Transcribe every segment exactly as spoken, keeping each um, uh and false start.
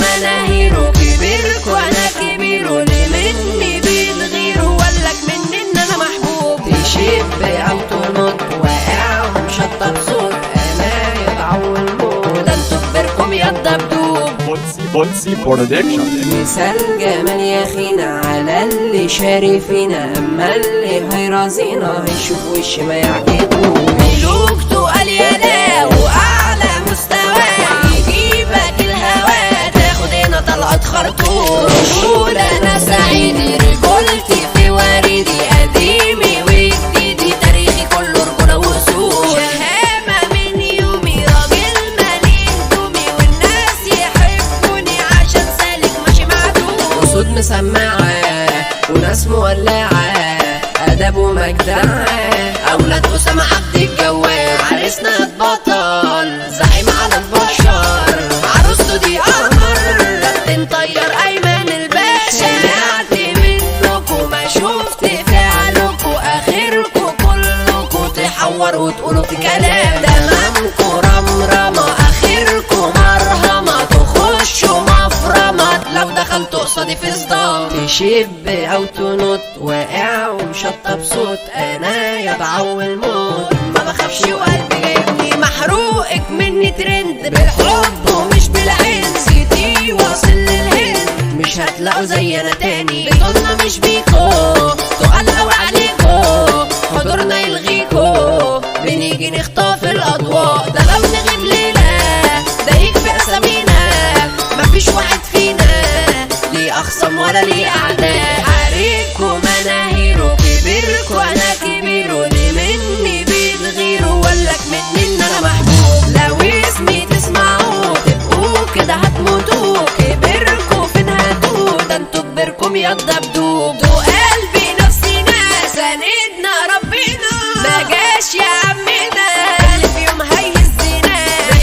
مناهيره، كبيركوا انا كبيره، اللي مني بيتغيروا، وقالك مني ان انا محبوب. تشب او تنط واقع ومشطب صوت، انا يضعو الموت، ده انتوا كبيركم يا الدبدوب. بولسي بولسي برودكشن. مثال جمال يا خينا على اللي شاري فينا، اما اللي هيرازينا هيشوف وش ما يعجبه. ملوك تقال يا لا واعلى مستوى، يجيبك الهوا تاخد هنا طلعت خرطوم. رشود انا سعيدي، رجولتي في وريدي، قديمي وجديدي، تاريخي كله رجوله وصول. شهامه من يومي، راجل مليء دومي، والناس يحبوني عشان سالك ماشي معدوم. اسود مسمعه وناس مولعه، ادب ومجدعه، اولاد اسامه عبد الجواد، عريسنا اتبطل زعيم على البشر، عروسته دي قمر، كابتن طيار ايمن الباشا. سمعت منكوا ما شفت فعلكوا، اخركوا كلكوا تحور وتقولوا في كلام، تمامكوا رمرمه، اخركوا مرهمه، تخشوا مفرمه لو دخلتوا قصادي في صدام. تشب او تنط واقع ومشطب صوت، انا يضعو الموت، ما بخافش وقلبي جايبني محروقك مني ترند، بالحب ومش بالعين، سيتي واصل للهند، مش هتلاقوا زي انا تاني، بطولنا مش بيكو، تقال قوي عليكو، حضورنا يلغيكو، بنيجي نخطف الاضواء، ده لو نغيب ليله ده يكفي اسامينا، مفيش واحد فينا ليه اخصم ولا ليه اعداء. عليكوا مناهيره، كبيركوا انا كبيره، اللي مني بيتغيروا، وقالك مني ان انا محبوب. لو اسمي تسمعوه تبقوا كده هتموتوا، كبيركوا فين هاتوه، ده انتوا كبيركم يا الدبدوب. دو قلبي نفسينا ساندنا ربنا، ما جاش يا عمنا اللي في يوم هيهزنا،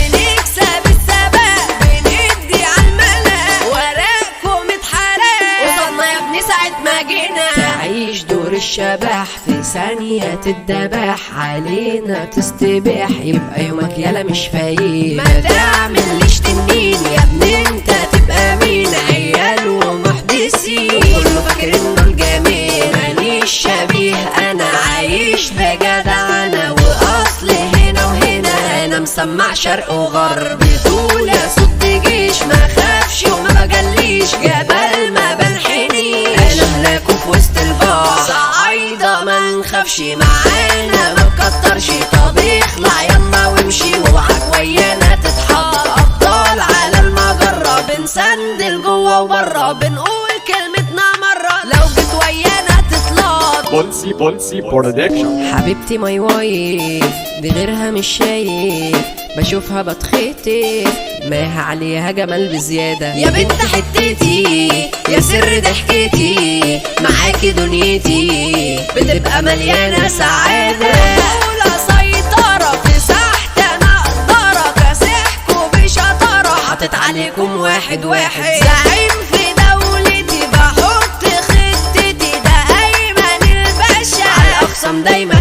بنكسب السباق بندي عالملا، ورقكم اتحرق وصلنا يا ابني ساعة ما جينا. تعيش دور الشبح في ثانية تتدبح، علينا تستباح، يبقى يومك يالا مش فايق، ما تعمليش تنين يا ابني انت تبقى مين، عيال ومحدثين كله فاكر انه الجميل، ماليش شبيه انا عايش بجدع انا، واصل هنا وهنا انا مسمع شرق وغرب، طول صد جيش ما خافش وما بجليش، جبل ما بنحني انا هلاكوا في وسط البحر، صعايدة ما نخافش معانا ما نكترش، طب اخلع يلا وامشي واوعك ويانا تتحط، ابطال على المجرة بنسندل جوه وبره، بنقول كلمتنا مرة لو جيت ويانا تطلع. بولسي بولسي برودكشن. حبيبتي ماي وايف دي غيرها مش شايف، بشوفها بتخطف ماها عليها جمال بزيادة، يا بنت حتتي يا سر ضحكتي، معاكي دنيتي بتبقى مليانة سعادة، طولة سيطرة في ساحتي انا اقدرك، كاسحكوا بشطارة، حاطط عليكم واحد واحد، زعيم في دولتي بحط خطتي، ده ايمن الباشا على الاقسام دايما